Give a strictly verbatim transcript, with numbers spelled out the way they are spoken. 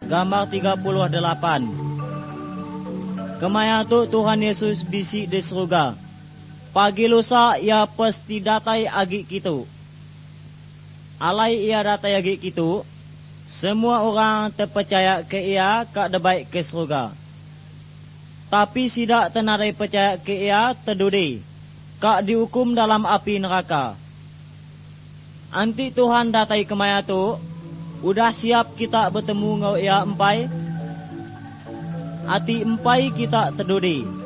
gambar tiga puluh delapan. Kemaya tu Tuhan Yesus bisik di surga. Pagi lusa ia pasti datai agi kitu. Alai ia datai agi kitu, semua orang terpercaya ke ia kak debaik ke surga. Tapi sidak tenarai percaya ke ia terdudi, kak dihukum dalam api neraka. Anti Tuhan datai kemaya tu, udah siap kita bertemu ngau ia empai. Ati empai kita terdudi.